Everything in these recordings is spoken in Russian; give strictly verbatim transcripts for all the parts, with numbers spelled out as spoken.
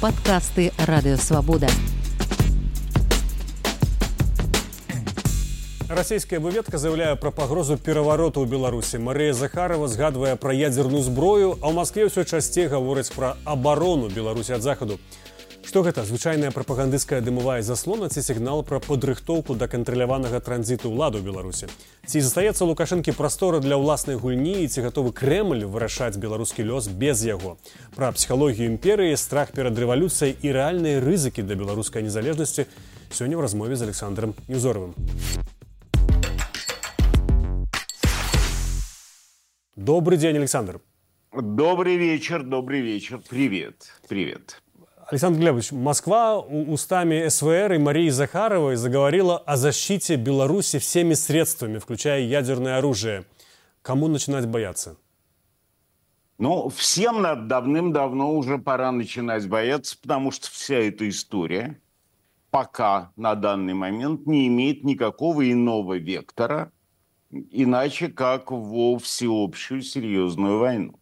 Падкасты Радыёвабода. Расійская выведка заяўляе пра пагрозу перавароту ў Беларусі. Марыя Захарова згадвае пра ядзерную зброю, а ў Маскве ўсё часцей гавораць пра абарону Беларусі ад захаду. Што гэта? Звычайная прапагандысцкая дымовая заслона ці сігнал пра падрыхтоўку да кантраляванага транзіту ўлады ў Беларусі? Ці застаецца Лукашэнкі прастора для ўласнай гульні і ці гатовы Крэмль вырашаць беларускі лёс без яго? Пра псіхалогію імперыі, страх перад рэвалюцыяй і рэальныя рызыкі да беларускай незалежнасці сёння ў размове з Александром Незоровым. Добрый день, Александр. Добрый вечер, добрый вечер. Привет, привет. Александр Глебович, Москва устами СВР и Марии Захаровой заговорила о защите Беларуси всеми средствами, включая ядерное оружие. Кому начинать бояться? Ну, всем давным-давно уже пора начинать бояться, потому что вся эта история пока на данный момент не имеет никакого иного вектора, иначе как во всеобщую серьезную войну.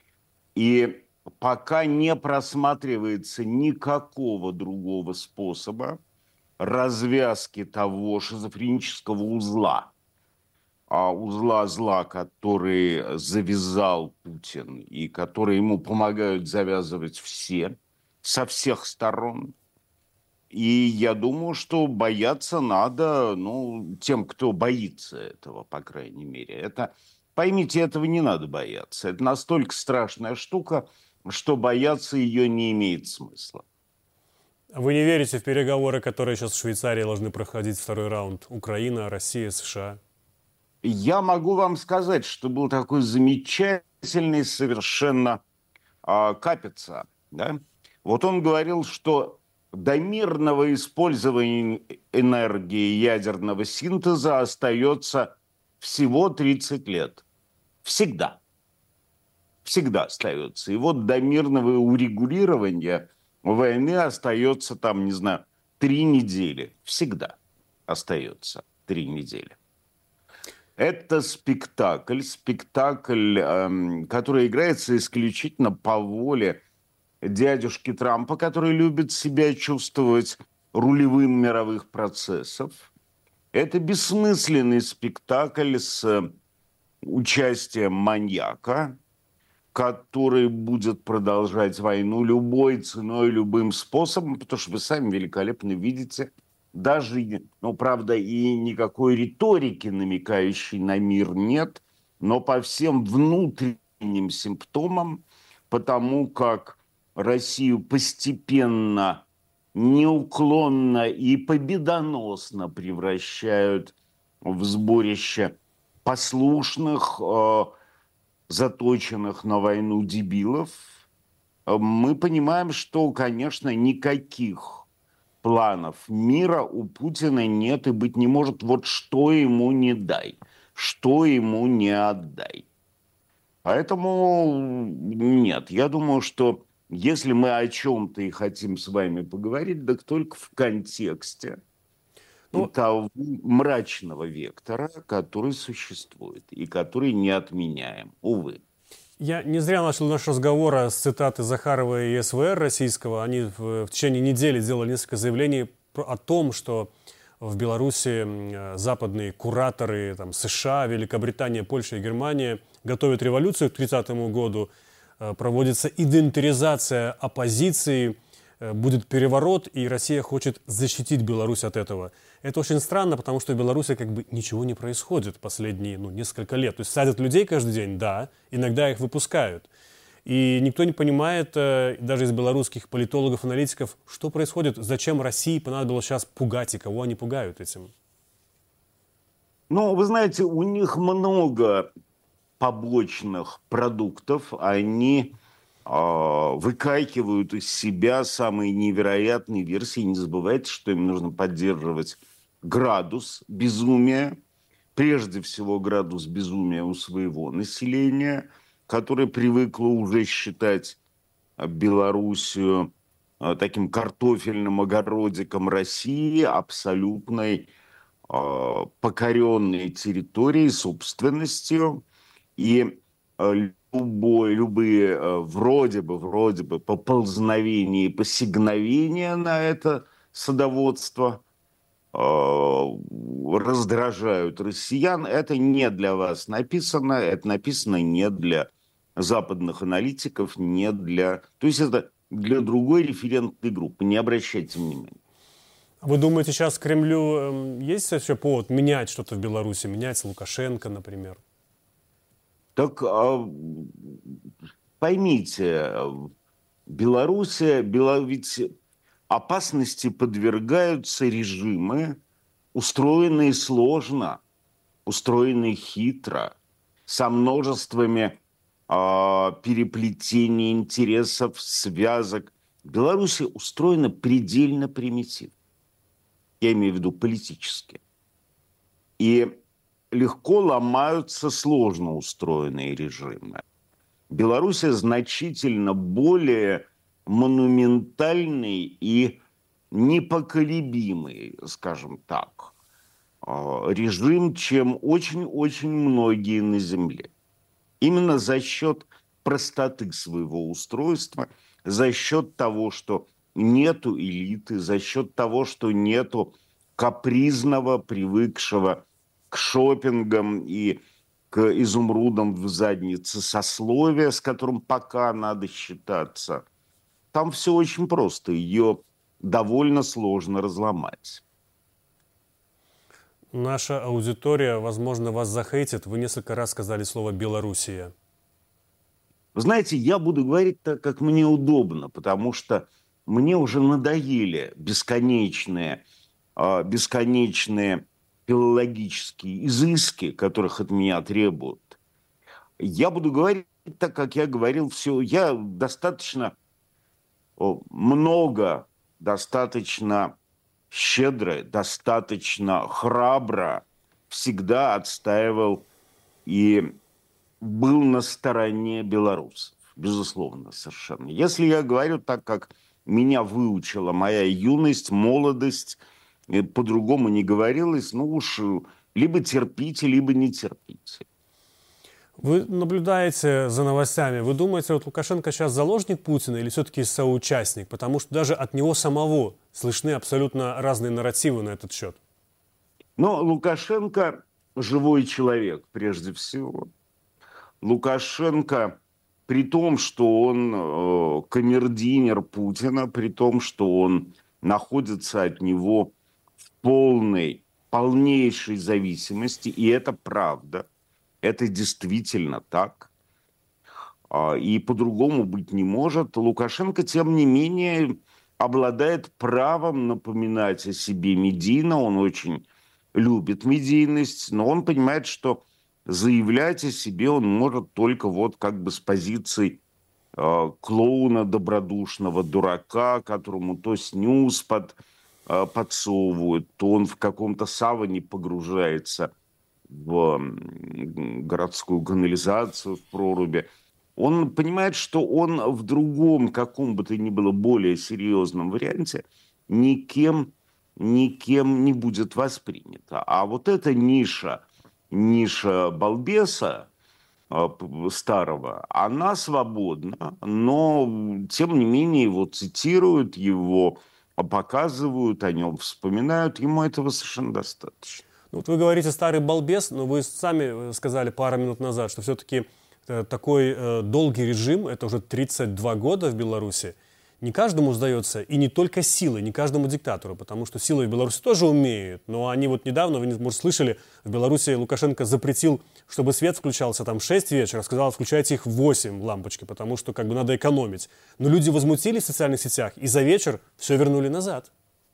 И пока не просматривается никакого другого способа развязки того шизофренического узла, а узла зла, который завязал Путин и который ему помогают завязывать все, со всех сторон. И я думаю, что бояться надо, ну, тем, кто боится этого, по крайней мере. Это, поймите, этого не надо бояться. Это настолько страшная штука, что бояться ее не имеет смысла. Вы не верите в переговоры, которые сейчас в Швейцарии должны проходить, второй раунд? Украина, Россия, США? Я могу вам сказать, что был такой замечательный совершенно э, Капица. Да? Вот он говорил, что до мирного использования энергии ядерного синтеза остается всего тридцать лет. Всегда. Всегда остается. И вот до мирного урегулирования войны остается там, не знаю, три недели. Всегда остается три недели. Это спектакль, спектакль, эм, который играется исключительно по воле дядюшки Трампа, который любит себя чувствовать рулевым мировых процессов. Это бессмысленный спектакль с участием маньяка, который будет продолжать войну любой ценой, любым способом, потому что вы сами великолепно видите, даже, ну, правда, и никакой риторики, намекающей на мир, нет, но по всем внутренним симптомам, потому как Россию постепенно, неуклонно и победоносно превращают в сборище послушных, э, заточенных на войну дебилов, мы понимаем, что, конечно, никаких планов мира у Путина нет и быть не может. Вот что ему не дай, что ему не отдай. Поэтому нет, я думаю, что если мы о чем-то и хотим с вами поговорить, так только в контексте ну, того мрачного вектора, который существует и который не отменяем, увы. Я не зря начал наш разговор с цитаты Захарова и СВР российского. Они в, в течение недели сделали несколько заявлений о том, что в Беларуси западные кураторы там, США, Великобритания, Польша и Германия готовят революцию к тридцатому году. Проводится идентаризация оппозиции, будет переворот, и Россия хочет защитить Беларусь от этого. Это очень странно, потому что в Беларуси как бы ничего не происходит последние ну, несколько лет. То есть садят людей каждый день, да, иногда их выпускают. И никто не понимает, даже из белорусских политологов, аналитиков, что происходит, зачем России понадобилось сейчас пугать и кого они пугают этим. Ну, вы знаете, у них много побочных продуктов, они э, выкакивают из себя самые невероятные версии. Не забывайте, что им нужно поддерживать градус безумия, прежде всего градус безумия у своего населения, которое привыкло уже считать Белоруссию э, таким картофельным огородиком России, абсолютной э, покоренной территорией, собственностью. И любой, любые э, вроде бы, вроде бы поползновения и посигновения на это садоводство э, раздражают россиян. Это не для вас написано, это написано не для западных аналитиков, не для... То есть это для другой референтной группы, не обращайте внимания. Вы думаете, сейчас Кремлю э, есть еще повод менять что-то в Беларуси, менять Лукашенко, например? Так поймите, Белоруссия, Бело... ведь опасности подвергаются режимы, устроенные сложно, устроенные хитро, со множествами э, переплетений интересов, связок. Белоруссия устроена предельно примитивно. Я имею в виду политически. И легко ломаются сложно устроенные режимы. Белоруссия значительно более монументальный и непоколебимый, скажем так, режим, чем очень-очень многие на Земле. Именно за счет простоты своего устройства, за счет того, что нету элиты, за счет того, что нету капризного, привыкшего к шопингам и к изумрудам в заднице сословия, с которым пока надо считаться. Там все очень просто, ее довольно сложно разломать. Наша аудитория, возможно, вас захейтит. Вы несколько раз сказали слово «Белоруссия». Вы знаете, я буду говорить так, как мне удобно, потому что мне уже надоели бесконечные, бесконечные филологические изыски, которых от меня требуют. Я буду говорить так, как я говорил все. Я достаточно много, достаточно щедро, достаточно храбро всегда отстаивал и был на стороне белорусов. Безусловно, совершенно. Если я говорю так, как меня выучила моя юность, молодость, по-другому не говорилось, ну уж либо терпите, либо не терпите. Вы наблюдаете за новостями. Вы думаете, вот Лукашенко сейчас заложник Путина или все-таки соучастник? Потому что даже от него самого слышны абсолютно разные нарративы на этот счет. Но Лукашенко живой человек, прежде всего. Лукашенко, при том, что он э, камердинер Путина, при том, что он находится от него в полной, полнейшей зависимости, и это правда, это действительно так, и по-другому быть не может. Лукашенко, тем не менее, обладает правом напоминать о себе медийно, он очень любит медийность, но он понимает, что заявлять о себе он может только вот как бы с позиции э, клоуна, добродушного дурака, которому то снюс под, э, подсовывают, то он в каком-то саване погружается в городскую канализацию, в проруби. Он понимает, что он в другом, каком бы то ни было более серьезном варианте никем, никем не будет воспринято. А вот эта ниша, ниша балбеса старого, она свободна, но тем не менее его цитируют, его показывают, о нем вспоминают, ему этого совершенно достаточно. Вот вы говорите «старый балбес», но вы сами сказали пару минут назад, что все-таки такой э, долгий режим, это уже тридцать два года в Беларуси, не каждому сдается, и не только силой, не каждому диктатору, потому что силой в Беларуси тоже умеют, но они вот недавно, вы, может, слышали, в Беларуси Лукашенко запретил, чтобы свет включался там в шесть вечера, сказал, включайте их в восемь лампочки, потому что как бы надо экономить. Но люди возмутились в социальных сетях, и за вечер все вернули назад.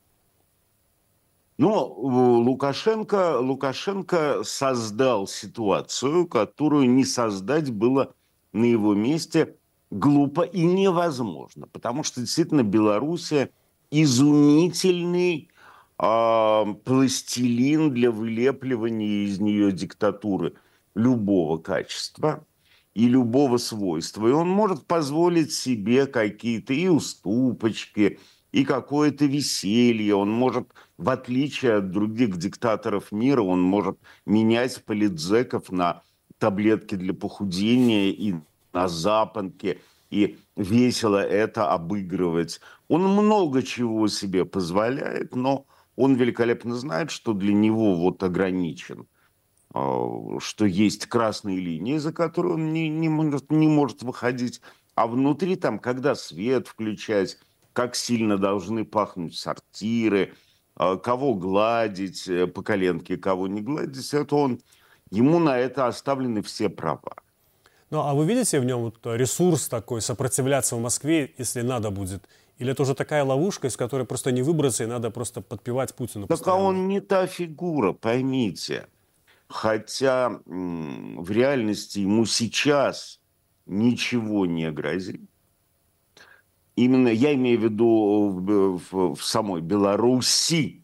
Но Лукашенко, Лукашенко создал ситуацию, которую не создать было на его месте глупо и невозможно. Потому что действительно Белоруссия изумительный э, пластилин для вылепливания из нее диктатуры любого качества и любого свойства. И он может позволить себе какие-то и уступочки, и какое-то веселье. Он может, в отличие от других диктаторов мира, он может менять политзеков на таблетки для похудения и на запонке и весело это обыгрывать. Он много чего себе позволяет, но он великолепно знает, что для него вот ограничен, что есть красные линии, за которые он не, не, может, не может выходить. А внутри там, когда свет включать, как сильно должны пахнуть сортиры, кого гладить по коленке, кого не гладить, это он, ему на это оставлены все права. Ну, а вы видите в нем вот ресурс такой, сопротивляться в Москве, если надо будет? Или это уже такая ловушка, из которой просто не выбраться, и надо просто подпевать Путину Так постоянно? а он не та фигура, поймите. Хотя м- в реальности ему сейчас ничего не грозит. Именно я имею в виду в, в, в самой Беларуси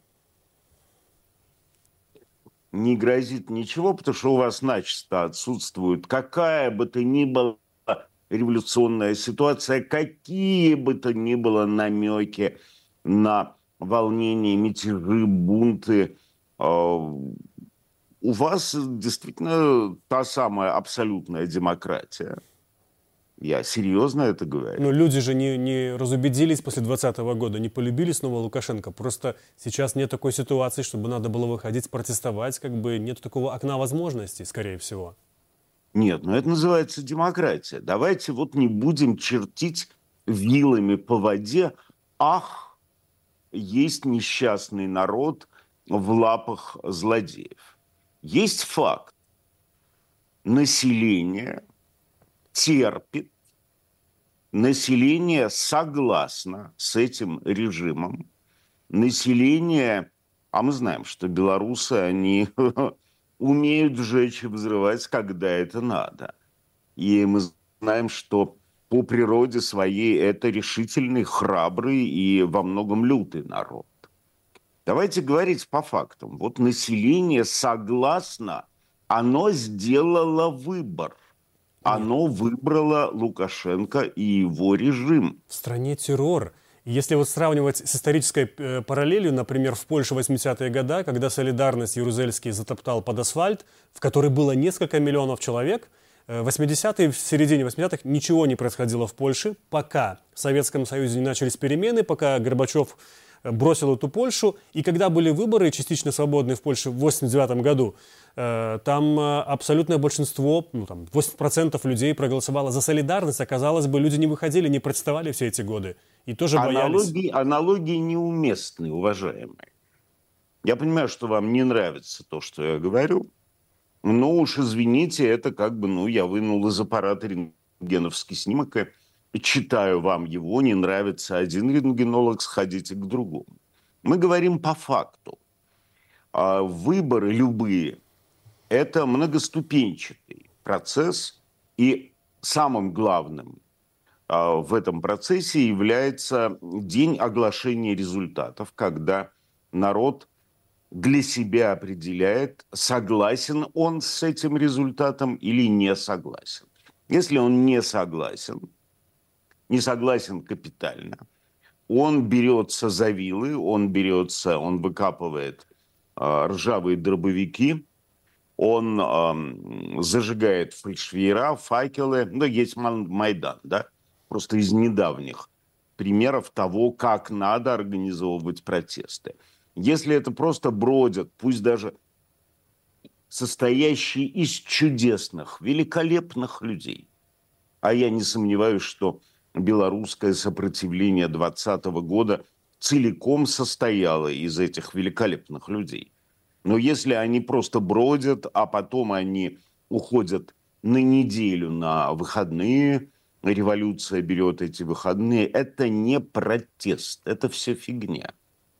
не грозит ничего, потому что у вас начисто отсутствует какая бы то ни была революционная ситуация, какие бы то ни было намеки на волнения, мятежи, бунты. У вас действительно та самая абсолютная демократия. Я серьезно это говорю. Но люди же не, не разубедились после двадцатого года, не полюбили снова Лукашенко. Просто сейчас нет такой ситуации, чтобы надо было выходить, протестовать. Как бы нет такого окна возможностей, скорее всего. Нет, ну это называется демократия. Давайте вот не будем чертить вилами по воде. Ах, есть несчастный народ в лапах злодеев. Есть факт. Население терпит, население согласно с этим режимом. Население, а мы знаем, что белорусы, они умеют сжечь и взрывать, когда это надо. И мы знаем, что по природе своей это решительный, храбрый и во многом лютый народ. Давайте говорить по фактам. Вот население согласно, оно сделало выбор. Оно выбрало Лукашенко и его режим. В стране террор. Если вот сравнивать с исторической э, параллелью, например, в Польше восьмидесятые годы, когда солидарность Ярузельский затоптал под асфальт, в которой было несколько миллионов человек, э, восьмидесятые, в середине восьмидесятых ничего не происходило в Польше, пока в Советском Союзе не начались перемены, пока Горбачев бросил эту Польшу. И когда были выборы частично свободные в Польше в восемьдесят девятом году, э, там э, абсолютное большинство, ну, там, восемьдесят процентов людей проголосовало за солидарность. А, казалось бы, люди не выходили, не протестовали все эти годы. И тоже аналогии, боялись. Аналогии неуместны, уважаемые. Я понимаю, что вам не нравится то, что я говорю. Но уж извините, это как бы, ну, я вынул из аппарата рентгеновский снимок и читаю вам его, не нравится один рентгенолог, сходите к другому. Мы говорим по факту. А выборы любые – это многоступенчатый процесс, и самым главным а, в этом процессе является день оглашения результатов, когда народ для себя определяет, согласен он с этим результатом или не согласен. Если он не согласен, не согласен капитально, он берется за вилы, он берется, он выкапывает э, ржавые дробовики, он э, зажигает фальшвейера, факелы. Ну, есть Майдан, да? Просто из недавних примеров того, как надо организовывать протесты. Если это просто бродят, пусть даже состоящие из чудесных, великолепных людей, а я не сомневаюсь, что белорусское сопротивление двадцатого года целиком состояло из этих великолепных людей. Но если они просто бродят, а потом они уходят на неделю на выходные, революция берет эти выходные, это не протест, это все фигня.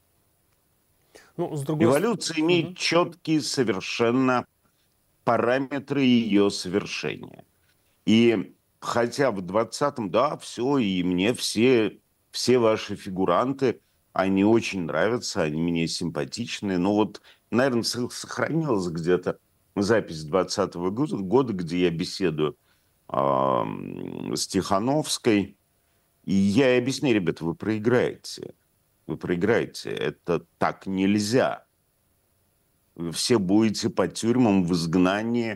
Ну, с другой... Революция имеет угу. четкие совершенно параметры ее совершения. И хотя в двадцатом, да, все, и мне все, все ваши фигуранты, они очень нравятся, они мне симпатичны. Но вот, наверное, сохранилась где-то запись двадцатого года, где я беседую э, с Тихановской. И я ей объясняю: ребята, вы проиграете. Вы проиграете. Это так нельзя. Вы все будете по тюрьмам в изгнании.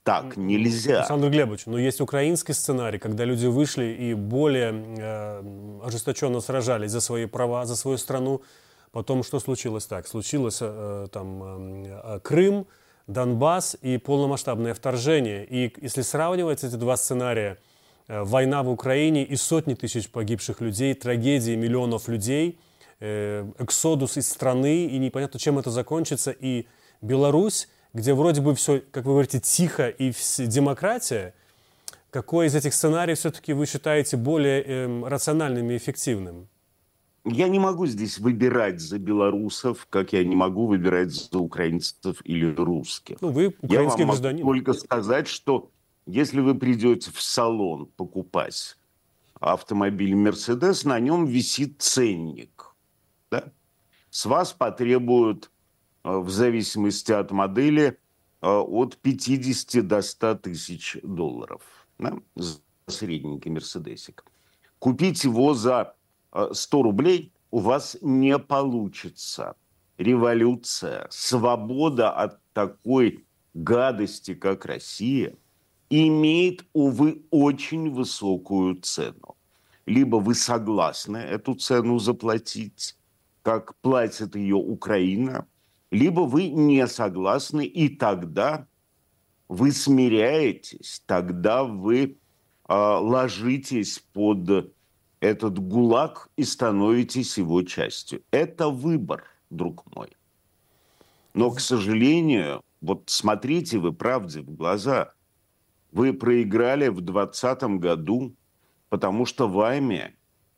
Так нельзя. Александр Глебович, но есть украинский сценарий, когда люди вышли и более э, ожесточенно сражались за свои права, за свою страну. Потом что случилось так? Случилось э, там э, Крым, Донбасс и полномасштабное вторжение. И если сравнивать эти два сценария, э, война в Украине и сотни тысяч погибших людей, трагедии миллионов людей, э, эксодус из страны, и непонятно, чем это закончится, и Беларусь, где вроде бы все, как вы говорите, тихо и демократия, какой из этих сценариев все-таки вы считаете более э, рациональным и эффективным? Я не могу здесь выбирать за белорусов, как я не могу выбирать за украинцев или русских. Ну, вы украинский я вам гражданин. могу только сказать, что если вы придете в салон покупать автомобиль «Мерседес», на нем висит ценник. Да? С вас потребуют, в зависимости от модели, от пятидесяти до ста тысяч долларов. Да? За средненький «Мерседесик». Купить его за сто рублей у вас не получится. Революция, свобода от такой гадости, как Россия, имеет, увы, очень высокую цену. Либо вы согласны эту цену заплатить, как платит ее Украина, либо вы не согласны, и тогда вы смиряетесь, тогда вы э, ложитесь под этот гулаг и становитесь его частью. Это выбор, друг мой. Но, к сожалению, вот смотрите вы правде в глаза. Вы проиграли в двадцатом году, потому что вами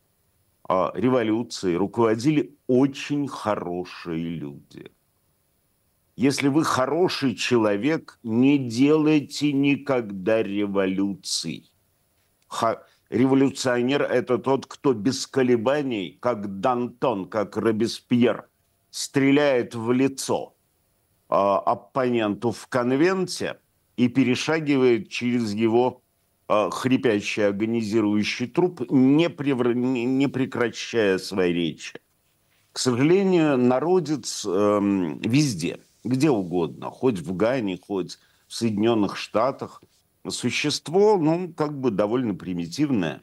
а, революцией руководили очень хорошие люди. Если вы хороший человек, не делайте никогда революций. Ха- Революционер – это тот, кто без колебаний, как Дантон, как Робеспьер, стреляет в лицо э, оппоненту в конвенте и перешагивает через его э, хрипящий агонизирующий труп, не, превр... не прекращая своей речи. К сожалению, народец э, везде, где угодно, хоть в Гане, хоть в Соединенных Штатах, существо, ну, как бы довольно примитивное.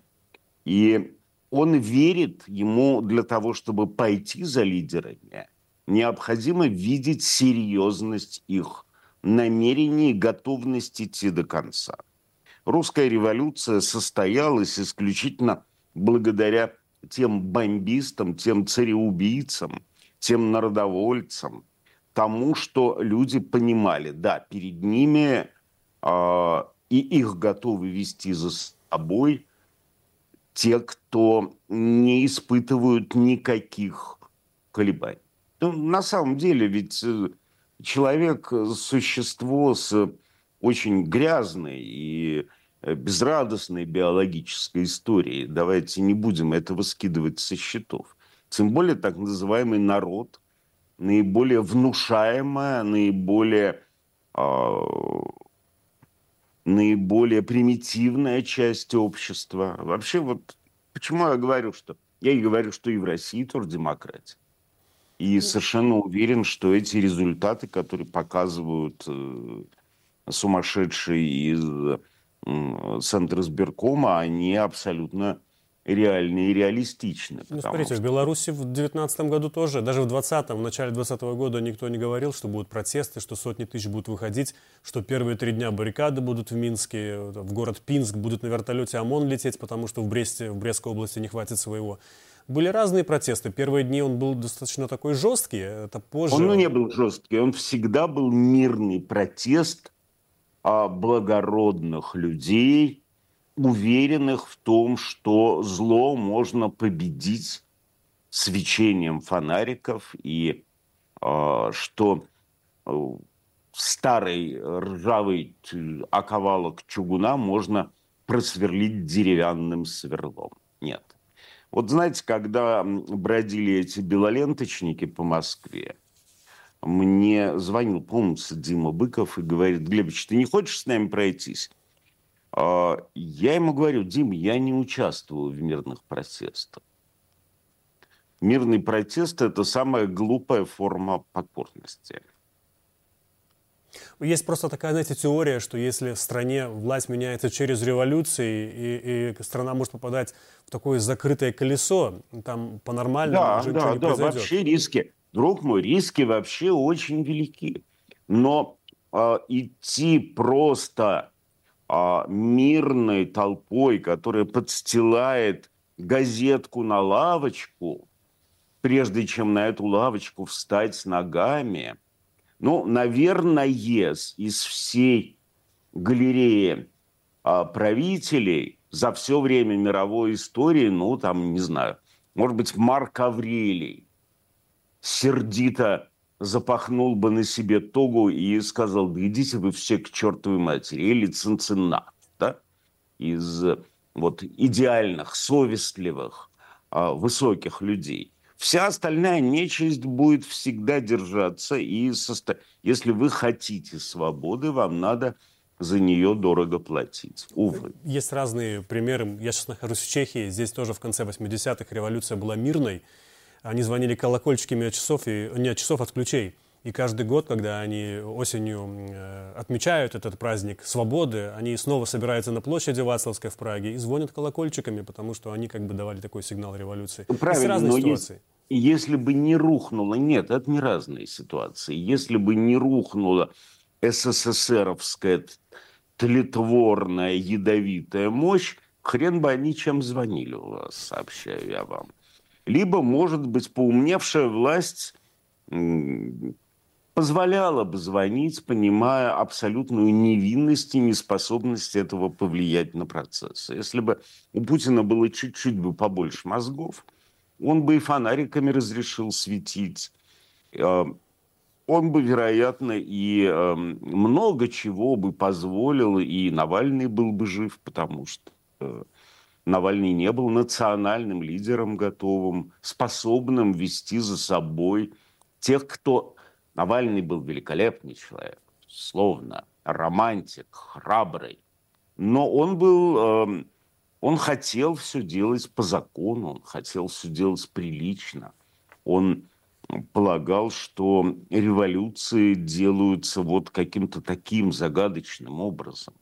И он верит, ему для того, чтобы пойти за лидерами, необходимо видеть серьезность их намерений и готовность идти до конца. Русская революция состоялась исключительно благодаря тем бомбистам, тем цареубийцам, тем народовольцам, тому, что люди понимали, да, перед ними... Э, и их готовы вести за собой те, кто не испытывают никаких колебаний. Ну, на самом деле ведь человек – существо с очень грязной и безрадостной биологической историей. Давайте не будем этого скидывать со счетов. Тем более так называемый народ, наиболее внушаемая, наиболее... Э, наиболее примитивная часть общества. Вообще, вот почему я говорю, что... Я и говорю, что и в России тоже демократия. И совершенно уверен, что эти результаты, которые показывают э, сумасшедшие из э, Центра избиркома, они абсолютно реальные и реалистичны. Ну, смотрите, что... в Беларуси в девятнадцатом году тоже, даже в двадцатом, в начале двадцатого года никто не говорил, что будут протесты, что сотни тысяч будут выходить, что первые три дня баррикады будут в Минске, в город Пинск будут на вертолете ОМОН лететь, потому что в Бресте, в Брестской области не хватит своего. Были разные протесты. Первые дни он был достаточно такой жесткий, это позже... Он ну, не был жесткий, он всегда был мирный протест а, благородных людей, уверенных в том, что зло можно победить свечением фонариков, и э, что э, старый ржавый оковалок чугуна можно просверлить деревянным сверлом. Нет. Вот знаете, когда бродили эти белоленточники по Москве, мне звонил, помнится, Дима Быков и говорит: Глебович, ты не хочешь с нами пройтись? Я ему говорю: Дим, я не участвую в мирных протестах. Мирный протест – это самая глупая форма покорности. Есть просто такая, знаете, теория, что если в стране власть меняется через революции, и, и страна может попадать в такое закрытое колесо, там по-нормальному Да, уже ничего да, не да, произойдет. вообще риски, друг мой, риски вообще очень велики. Но э, идти просто э, мирной толпой, которая подстилает газетку на лавочку, прежде чем на эту лавочку встать с ногами, ну, наверное, из всей галереи а, правителей за все время мировой истории, ну, там, не знаю, может быть, Марк Аврелий сердито запахнул бы на себе тогу и сказал: да идите вы все к чертовой матери. Или Цинциннат, да, из вот идеальных, совестливых, а, высоких людей. Вся остальная нечисть будет всегда держаться, и состо... если вы хотите свободы, вам надо за нее дорого платить. Увы. Есть разные примеры. Я сейчас нахожусь в Чехии. Здесь тоже в конце восьмидесятых революция была мирной. Они звонили колокольчиками от часов, и, не от часов, от ключей. И каждый год, когда они осенью э, отмечают этот праздник свободы, они снова собираются на площади Вацлавской в Праге и звонят колокольчиками, потому что они как бы давали такой сигнал революции. Правильно, есть разные но ситуации. Если, если бы не рухнуло, нет, это не разные ситуации. Если бы не рухнула СССРовская тлетворная ядовитая мощь, хрен бы они чем звонили у вас, сообщаю я вам. Либо, может быть, поумневшая власть позволяла бы звонить, понимая абсолютную невинность и неспособность этого повлиять на процесс. Если бы у Путина было чуть-чуть бы побольше мозгов, он бы и фонариками разрешил светить. Он бы, вероятно, и много чего бы позволил, и Навальный был бы жив, потому что Навальный не был национальным лидером, готовым, способным вести за собой тех, кто... Навальный был великолепный человек, словно романтик, храбрый. Но он был... Он хотел все делать по закону, он хотел все делать прилично. Он полагал, что революции делаются вот каким-то таким загадочным образом.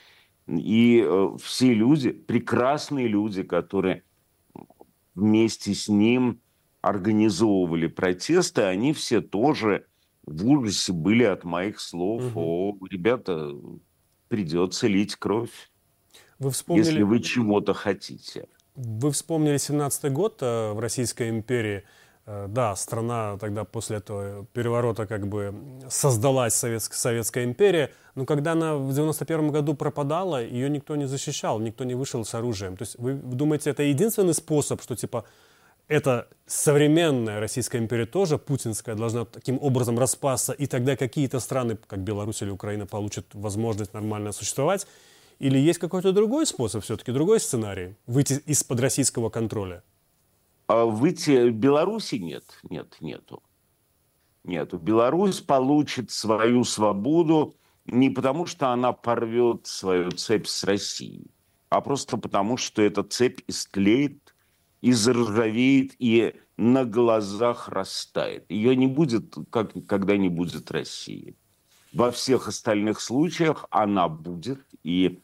И э, все люди, прекрасные люди, которые вместе с ним организовывали протесты, они все тоже в ужасе были от моих слов. Угу. О, ребята, придется лить кровь, вы вспомнили... если вы чего-то хотите. Вы вспомнили семнадцатый год э, в Российской империи. Да, страна тогда после этого переворота как бы создалась, Советская, Советская империя, но когда она в девяносто первом году пропадала, ее никто не защищал, никто не вышел с оружием. То есть вы думаете, это единственный способ, что типа эта современная Российская империя тоже, путинская, должна таким образом распасться, и тогда какие-то страны, как Беларусь или Украина, получат возможность нормально существовать? Или есть какой-то другой способ, все-таки другой сценарий, выйти из-под российского контроля? Выйти в Беларуси нет, нет, нету. Нету. Беларусь получит свою свободу не потому, что она порвет свою цепь с Россией, а просто потому, что эта цепь истлеет, и заржавеет, и на глазах растает. Ее не будет, как, когда не будет России. Во всех остальных случаях она будет, и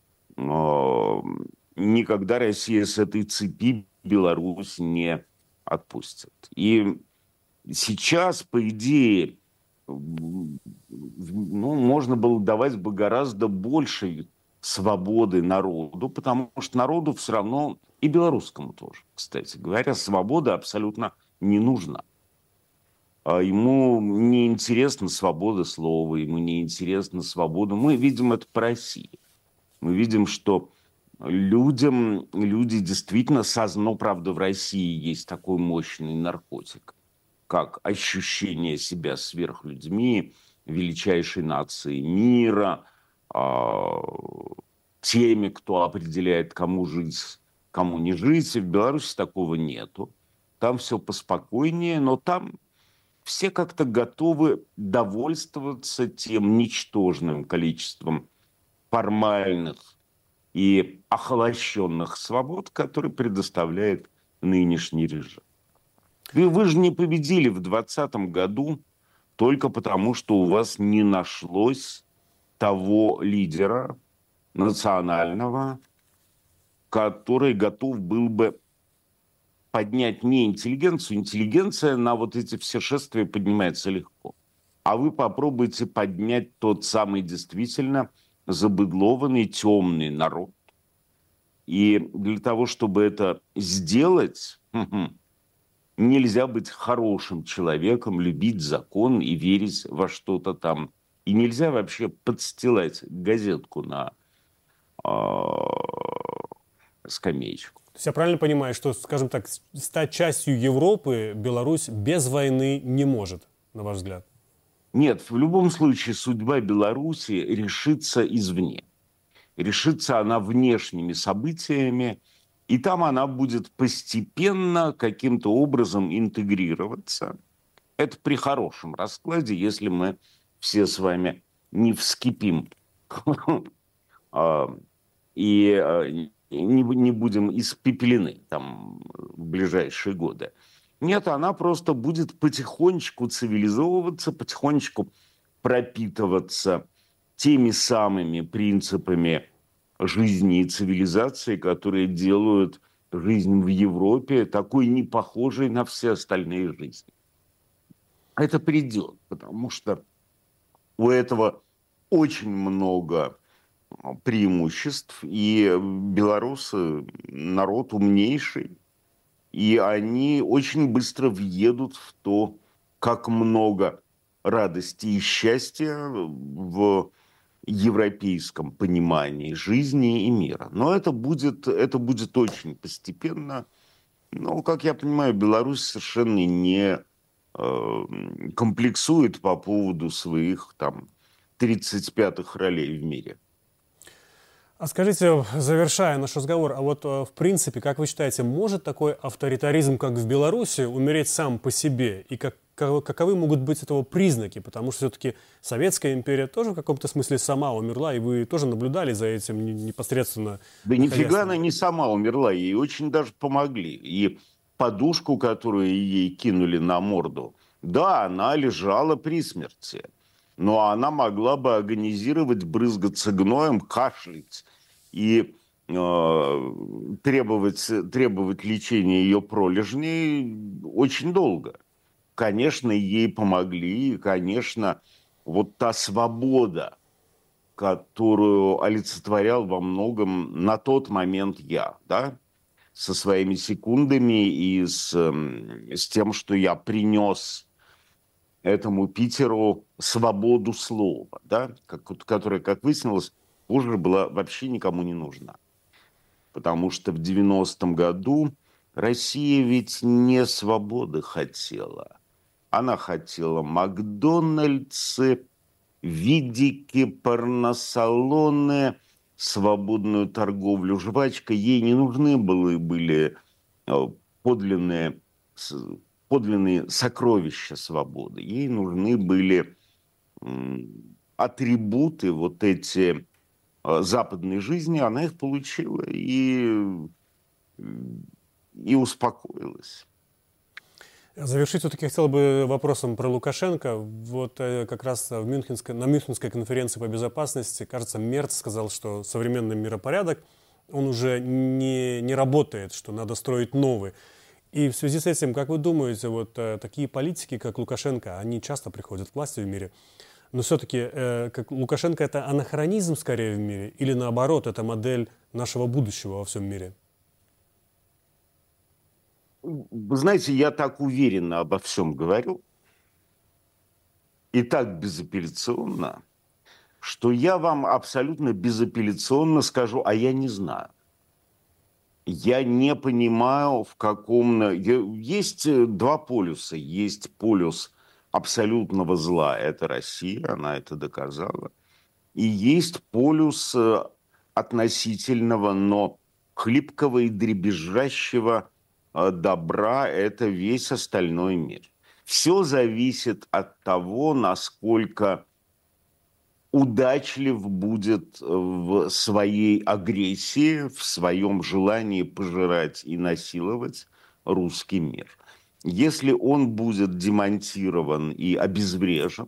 э, никогда Россия с этой цепи Беларусь не отпустит. И сейчас, по идее, ну, можно было давать бы гораздо больше свободы народу, потому что народу все равно, и белорусскому тоже, кстати говоря, свобода абсолютно не нужна. Ему не интересна свобода слова, ему не интересна свобода. Мы видим это по России. Мы видим, что людям, люди действительно сознают, правда, в России есть такой мощный наркотик, как ощущение себя сверхлюдьми, величайшей нацией мира, теми, кто определяет, кому жить, кому не жить. В Беларуси такого нету. Там все поспокойнее, но там все как-то готовы довольствоваться тем ничтожным количеством формальных и охолощенных свобод, которые предоставляет нынешний режим. Вы, вы же не победили в двадцатом году только потому, что у вас не нашлось того лидера национального, который готов был бы поднять не интеллигенцию. Интеллигенция на вот эти все шествия поднимается легко. А вы попробуйте поднять тот самый действительно забыдлованный, темный народ. И для того, чтобы это сделать, нельзя быть хорошим человеком, любить закон и верить во что-то там. И нельзя вообще подстилать газетку на э, скамеечку. То есть я правильно понимаю, что, скажем так, стать частью Европы Беларусь без войны не может, на ваш взгляд? Нет, в любом случае судьба Беларуси решится извне. Решится она внешними событиями, и там она будет постепенно каким-то образом интегрироваться. Это при хорошем раскладе, если мы все с вами не вскипим и не будем испепелены там в ближайшие годы. Нет, она просто будет потихонечку цивилизовываться, потихонечку пропитываться теми самыми принципами жизни и цивилизации, которые делают жизнь в Европе такой не похожей на все остальные жизни. Это придет, потому что у этого очень много преимуществ, и белорусы народ умнейший, и они очень быстро въедут в то, как много радости и счастья в европейском понимании жизни и мира. Но это будет, это будет очень постепенно. Но, как я понимаю, Беларусь совершенно не э, комплексует по поводу своих там тридцать пятых ролей в мире. А скажите, завершая наш разговор, а вот в принципе, как вы считаете, может такой авторитаризм, как в Беларуси, умереть сам по себе? И как, каковы могут быть этого признаки? Потому что все-таки Советская империя тоже в каком-то смысле сама умерла, и вы тоже наблюдали за этим непосредственно. Да нифига она не сама умерла, ей очень даже помогли. И подушку, которую ей кинули на морду, да, она лежала при смерти. Но она могла бы агонизировать, брызгаться гноем, кашлять и э, требовать, требовать лечения ее пролежней очень долго. Конечно, ей помогли, и, конечно, вот та свобода, которую олицетворял во многом на тот момент я, да, со своими секундами и с, с тем, что я принес этому Питеру свободу слова, да, которая, как выяснилось, позже была вообще никому не нужна. Потому что в девяностом году Россия ведь не свободы хотела. Она хотела Макдональдсы, видики, порносалоны, свободную торговлю жвачкой. Ей не нужны были, были подлинные подлинные сокровища свободы. Ей нужны были атрибуты вот эти западной жизни. Она их получила и, и успокоилась. Завершить все-таки хотел бы вопросом про Лукашенко. Вот как раз в Мюнхенской, на Мюнхенской конференции по безопасности, кажется, Мерц сказал, что современный миропорядок, он уже не, не работает, что надо строить новый. И в связи с этим, как вы думаете, вот э, такие политики, как Лукашенко, они часто приходят к власти в мире, но все-таки э, как Лукашенко это анахронизм скорее в мире или наоборот, это модель нашего будущего во всем мире? Вы знаете, я так уверенно обо всем говорю и так безапелляционно, что я вам абсолютно безапелляционно скажу, а я не знаю. Я не понимаю, в каком... Есть два полюса. Есть полюс абсолютного зла, это Россия, она это доказала. И есть полюс относительного, но хлипкого и дребезжащего добра, это весь остальной мир. Все зависит от того, насколько удачлив будет в своей агрессии, в своем желании пожирать и насиловать русский мир. если он будет демонтирован и обезврежен,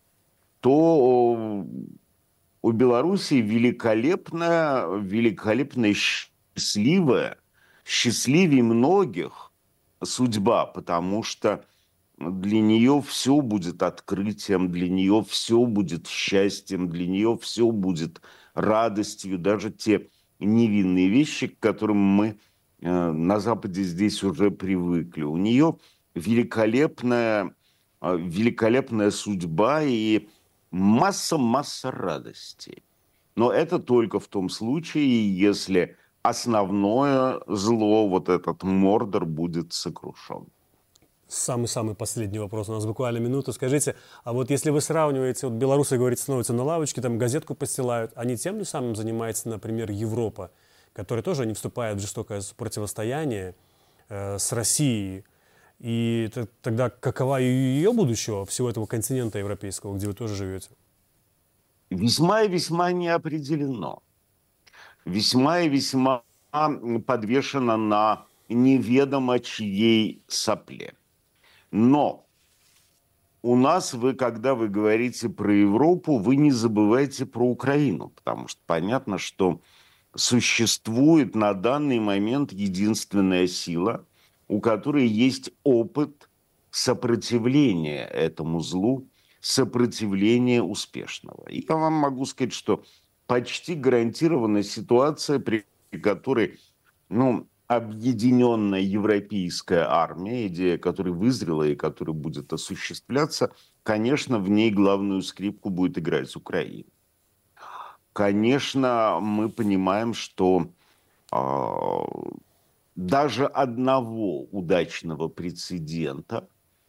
то у Белоруссии великолепная, великолепная, счастливая, счастливее многих судьба, потому что для нее все будет открытием, для нее все будет счастьем, для нее все будет радостью, даже те невинные вещи, к которым мы э, на Западе здесь уже привыкли. У нее великолепная, э, великолепная судьба и масса-масса радостей. Но это только в том случае, если основное зло, вот этот Мордор, будет сокрушен. Самый-самый последний вопрос. У нас буквально минута. Скажите, а вот если вы сравниваете, вот белорусы, говорите, становятся на лавочке, там газетку постилают, они тем же самым занимается, например, Европа, которая тоже не вступает в жестокое противостояние э, с Россией. И т- тогда какова ее будущего, всего этого континента европейского, где вы тоже живете? Весьма и весьма не определено. Весьма и весьма подвешено на неведомо чьей сопле. Но у нас, вы, когда вы говорите про Европу, вы не забывайте про Украину, потому что понятно, что существует на данный момент единственная сила, у которой есть опыт сопротивления этому злу, сопротивления успешного. И я вам могу сказать, что почти гарантированная ситуация, при которой, ну, объединенная европейская армия, идея которой вызрела и которая будет осуществляться, конечно, в ней главную скрипку будет играть Украина. Конечно, мы понимаем, что э, даже одного удачного прецедента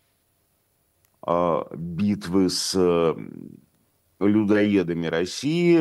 э, битвы с э, людоедами России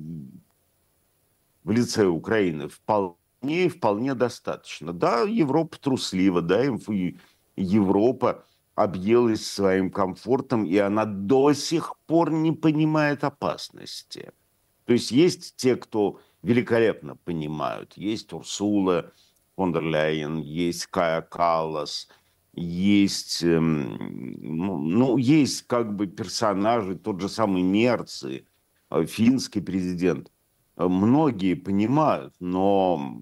в лице Украины вполне и вполне достаточно. Да, Европа труслива, да, Европа объелась своим комфортом, и она до сих пор не понимает опасности. То есть есть те, кто великолепно понимают. Есть Урсула фон дер Ляйен, есть Кая Каллас, есть, эм, ну, ну, есть как бы персонажи, тот же самый Мерц, финский президент. Многие понимают, но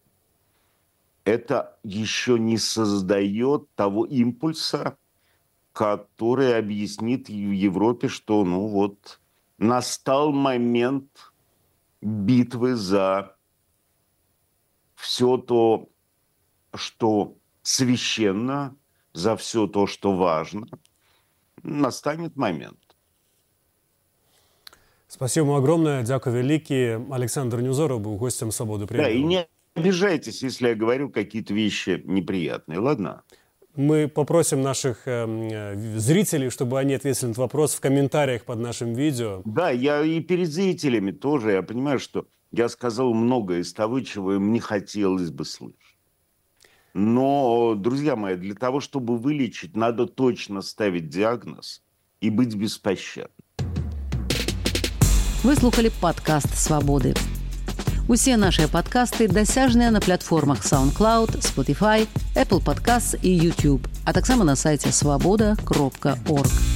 это еще не создает того импульса, который объяснит в Европе, что ну вот настал момент битвы за все то, что священно, за все то, что важно. Настанет момент. Спасибо вам огромное. Дякую великий. Александр Невзоров был гостем «Свободы». Да, и не обижайтесь, если я говорю какие-то вещи неприятные, ладно? Мы попросим наших э, зрителей, чтобы они ответили на этот вопрос в комментариях под нашим видео. Да, я и перед зрителями тоже. Я понимаю, что я сказал многое из того, чего им не хотелось бы слышать. Но, друзья мои, для того, чтобы вылечить, надо точно ставить диагноз и быть беспощадным. Ви слухали падкаст «Свабоды». Усе нашыя падкасты дасяжныя на платформах SoundCloud, Spotify, Apple Podcasts і YouTube, а таксама на сайце свабода кропка орг.